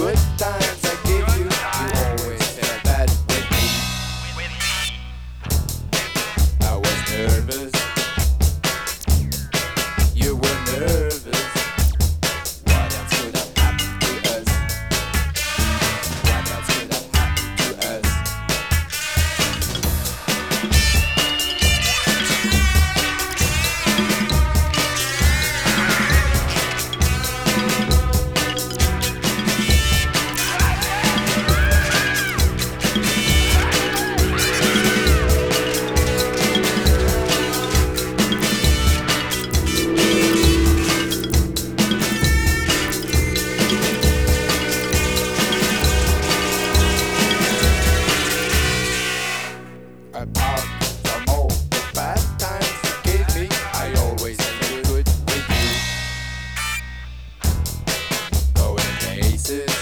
good times I give you, you always felt bad with me. I was nervous, you were nervous. What else could have happened to us? What else could have happened to us? Apart from all the bad times you gave me, I always feel good with you. Going places